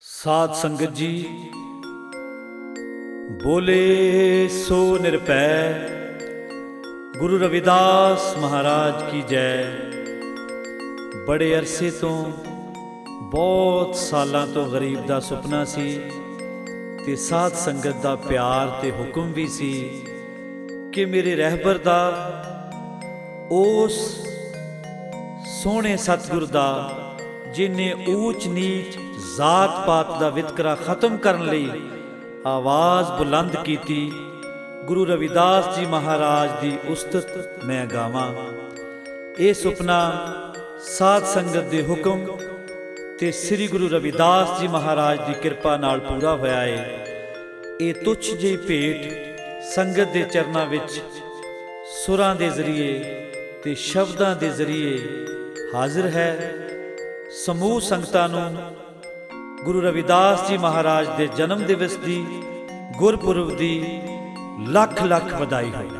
साध संगत जी बोले सो निरपै गुरु रविदास महाराज की जय। बड़े अरसे तो बहुत सालों तो गरीब दा सुपना सी ते साध संगत दा प्यार ते हुक्म भी सी कि मेरे रहबर दा उस सोहने सतगुर दा जिन्हें ऊच नीच जात पात दा वितकरा खत्म करने लई आवाज़ बुलंद कीती, गुरु रविदास जी महाराज दी उस्तत मैं गावां। ये सुपना साध संगत दे हुक्म ते श्री गुरु रविदास जी महाराज दी कृपा नाल पूरा होया है। ये तुच्छ जी भेंट संगत दे चरनां विच सुरां दे जरिए ते शब्दां दे जरिए हाजिर है। समूह संगतां नूं गुरु रविदास जी महाराज दे जन्म दिवस दी गुरपुरब दी लख लख बधाई हो।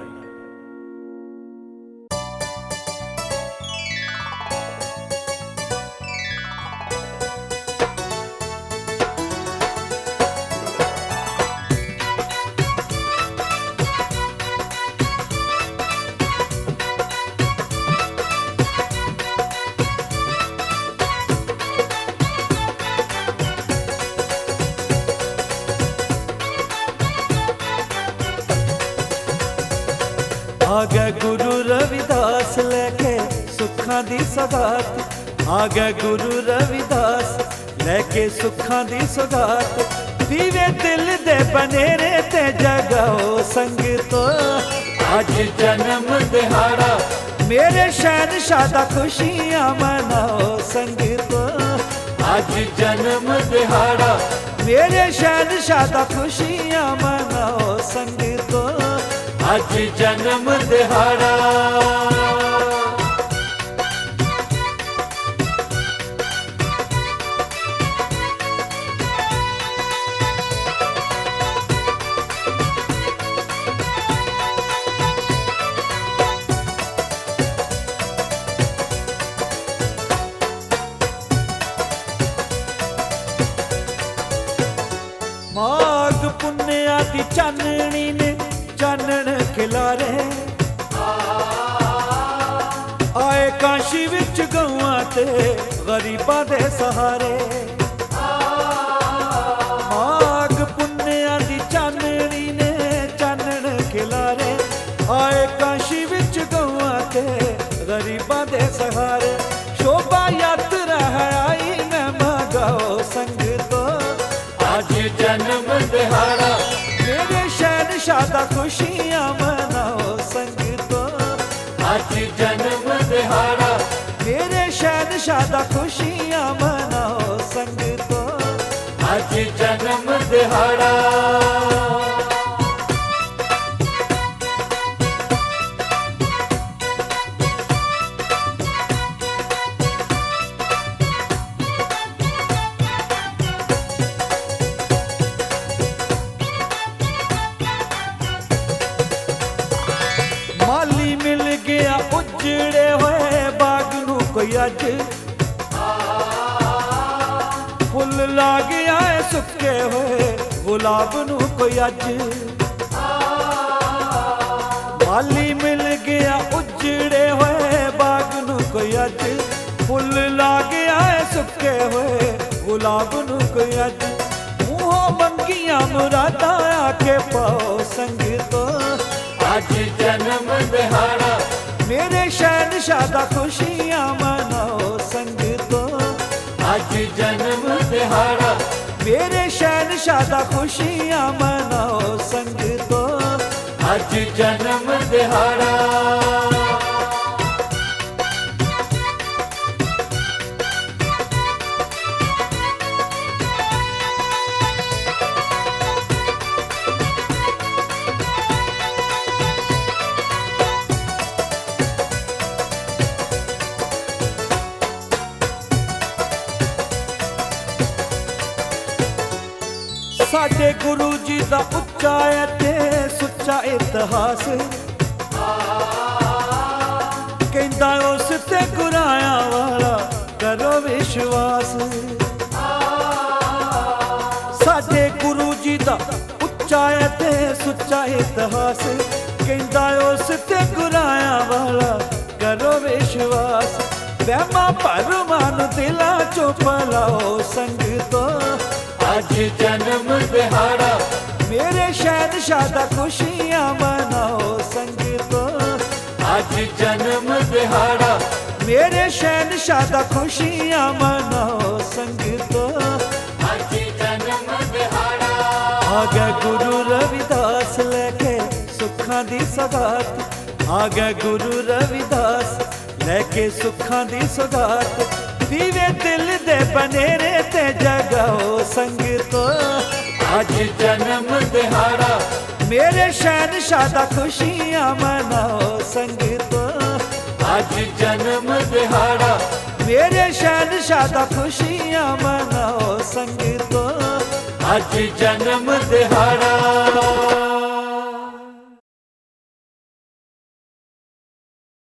आ गए गुरु रविदास लेके सुखां दी सौगात, आ गए गुरु रविदास लेके सुखां दी सौगात। पीवे दिल दे बनेरे ते जगाओ संगतो, अज जन्म दिहाड़ा मेरे शहनशाह दा खुशियां मनाओ संगतो। अज जन्म दिहाड़ा मेरे शहनशाह दा खुशियां मनाओ संगतो। अज जन्म दिहाड़ा माघ पुन्निया दी चाननी ने चानन खिलारे, आए काशी विच गौआं ते गरीबां दे सहारे। माघ पुन्निया दी चाननी ने चानन खिलारे, आए काशी विच गौआं ते गरीबां दे सहारे। शोभा यात्रा है आई मैं मगाओ संगतो, अज जन्म दिहाड़ा मेरे शहनशाह दा खुशियां मनाओ संगतो। अज जन्म दिहाड़ा मेरे शहनशाह दा खुशियां मनाओ संगतो। अज जन्म दिहाड़ा माली मिल गया उजड़े हुए बाग नू कोई अज, फुल ला गया है सुके हुए गुलाब नू कोई अज। माली मिल गया उजड़े हुए बाग नू कोई अज, फुल ला गया है सुके हुए गुलाब नू कोई अज। मुँहों मंगियां मुरादा आके पाओ संगतो, अज जन्म दिहाड़ा मेरे शहनशाह दा खुशियां मनाओ संगतो। अज जन्म दिहाड़ा मेरे शहनशाह दा खुशियां मनाओ संगतो। अज जन्म दिहाड़ा साडे गुरु जी दा उच्चा ते सुच्चा इतिहास, कहंदा उस ते गुराया वाला करो विश्वास। साडे गुरु जी दा उच्चा ते सुच्चा इतिहास, कहंदा उस ते गुराया वाला करो विश्वास। वहमा भरमां नूं दिलां चों भलाओ संगतो, अज जन्म दिहाड़ा मेरे शहनशाह दा खुशियां मनाओ संगतो। अज जन्म दिहाड़ा मेरे शहनशाह दा खुशियां मनाओ संगतो। अज जन्म दिहाड़ा आ गए गुरु रविदास लेके सुखां दी सौगात, आ गए गुरु रविदास लेके सुखां दी सौगात। दीवे दिल दे बनेरे ते जगाओ संगतो, अज जन्म दिहाड़ा मेरे शहनशाह दा खुशियां मनाओ संगतो। अज जन्म दिहाड़ा मेरे शहनशाह दा खुशियां मनाओ संगतो। अज जन्म दिहाड़ा।